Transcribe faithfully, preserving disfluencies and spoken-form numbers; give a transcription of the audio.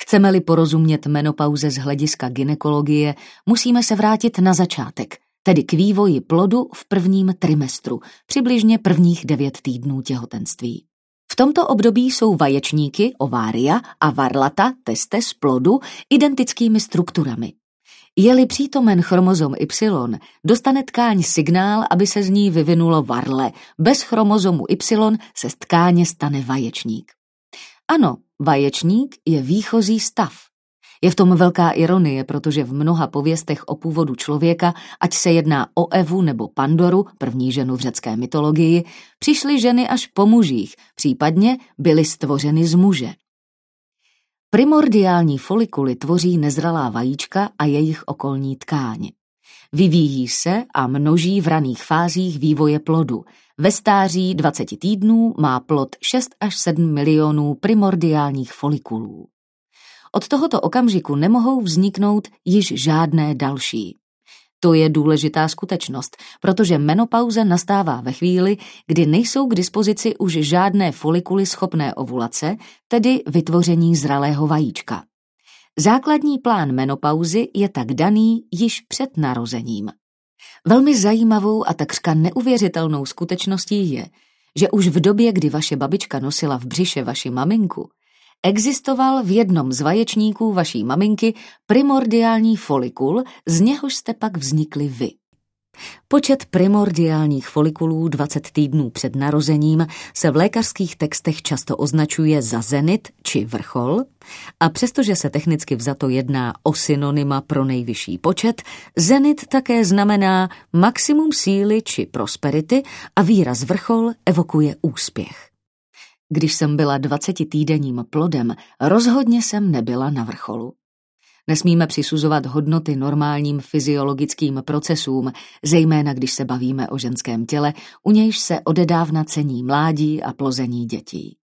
Chceme-li porozumět menopauze z hlediska gynekologie, musíme se vrátit na začátek, tedy k vývoji plodu v prvním trimestru, přibližně prvních devět týdnů těhotenství. V tomto období jsou vaječníky, ovária a varlata, testes plodu, identickými strukturami. Je-li přítomen chromozom Y, dostane tkáň signál, aby se z ní vyvinulo varle. Bez chromozomu Y se z tkáně stane vaječník. Ano, vaječník je výchozí stav. Je v tom velká ironie, protože v mnoha pověstech o původu člověka, ať se jedná o Evu nebo Pandoru, první ženu v řecké mytologii, přišly ženy až po mužích, případně byly stvořeny z muže. Primordiální folikuly tvoří nezralá vajíčka a jejich okolní tkáň. Vyvíjí se a množí v raných fázích vývoje plodu. Ve stáří dvacet týdnů má plod šest až sedm milionů primordiálních folikulů. Od tohoto okamžiku nemohou vzniknout již žádné další. To je důležitá skutečnost, protože menopauza nastává ve chvíli, kdy nejsou k dispozici už žádné folikuly schopné ovulace, tedy vytvoření zralého vajíčka. Základní plán menopauzy je tak daný již před narozením. Velmi zajímavou a takřka neuvěřitelnou skutečností je, že už v době, kdy vaše babička nosila v břiše vaši maminku, existoval v jednom z vaječníků vaší maminky primordiální folikul, z něhož jste pak vznikli vy. Počet primordiálních folikulů dvacet týdnů před narozením se v lékařských textech často označuje za zenit či vrchol a přestože se technicky vzato jedná o synonyma pro nejvyšší počet, zenit také znamená maximum síly či prosperity a výraz vrchol evokuje úspěch. Když jsem byla dvacetitýdenním plodem, rozhodně jsem nebyla na vrcholu. Nesmíme přisuzovat hodnoty normálním fyziologickým procesům, zejména když se bavíme o ženském těle, u nějž se odedávna cení mládí a plození dětí.